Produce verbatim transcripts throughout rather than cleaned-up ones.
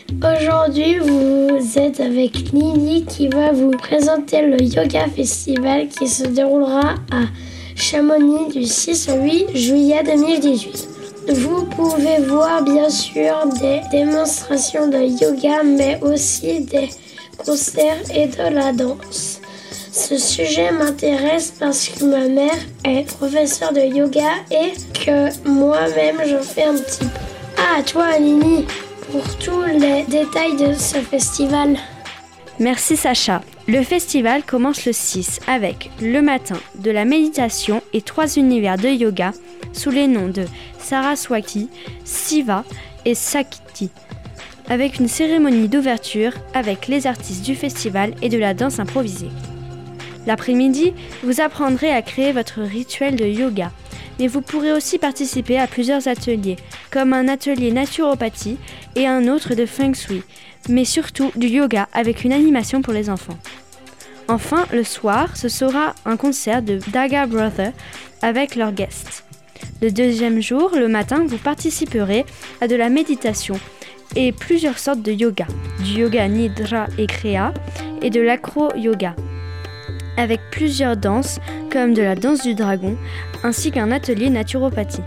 Aujourd'hui, vous êtes avec Lily qui va vous présenter le Yoga Festival qui se déroulera à Chamonix du six au huit juillet deux mille dix-huit. Vous pouvez voir bien sûr des démonstrations de yoga, mais aussi des concerts et de la danse. Ce sujet m'intéresse parce que ma mère est professeure de yoga et que moi-même je fais un petit peu. Ah, toi Lily, pour tous les détails de ce festival. Merci Sacha. Le festival commence le six avec le matin de la méditation et trois univers de yoga sous les noms de Saraswati, Siva et Sakti, avec une cérémonie d'ouverture avec les artistes du festival et de la danse improvisée. L'après-midi, vous apprendrez à créer votre rituel de yoga, mais vous pourrez aussi participer à plusieurs ateliers, comme un atelier naturopathie et un autre de feng shui, mais surtout du yoga avec une animation pour les enfants. Enfin, le soir, ce sera un concert de Daga Brothers avec leurs guests. Le deuxième jour, le matin, vous participerez à de la méditation et plusieurs sortes de yoga, du yoga nidra et kriya et de l'acro-yoga, avec plusieurs danses comme de la danse du dragon ainsi qu'un atelier naturopathie.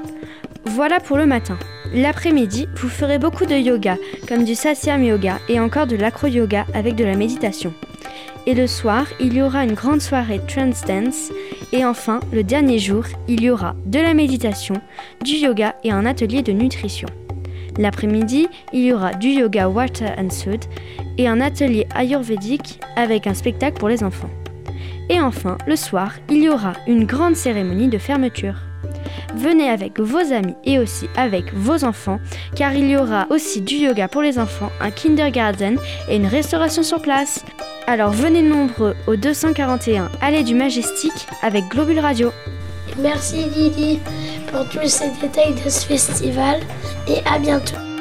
Voilà pour le matin. L'après-midi, vous ferez beaucoup de yoga comme du satyam yoga et encore de l'acro-yoga avec de la méditation. Et le soir, il y aura une grande soirée trance dance. Et enfin, le dernier jour, il y aura de la méditation, du yoga et un atelier de nutrition. L'après-midi, il y aura du yoga water and sud et un atelier ayurvédique avec un spectacle pour les enfants. Et enfin, le soir, il y aura une grande cérémonie de fermeture. Venez avec vos amis et aussi avec vos enfants, car il y aura aussi du yoga pour les enfants, un kindergarten et une restauration sur place. Alors venez nombreux au deux cent quarante et un Allée du Majestic avec Globule Radio. Merci Lily pour tous ces détails de ce festival et à bientôt.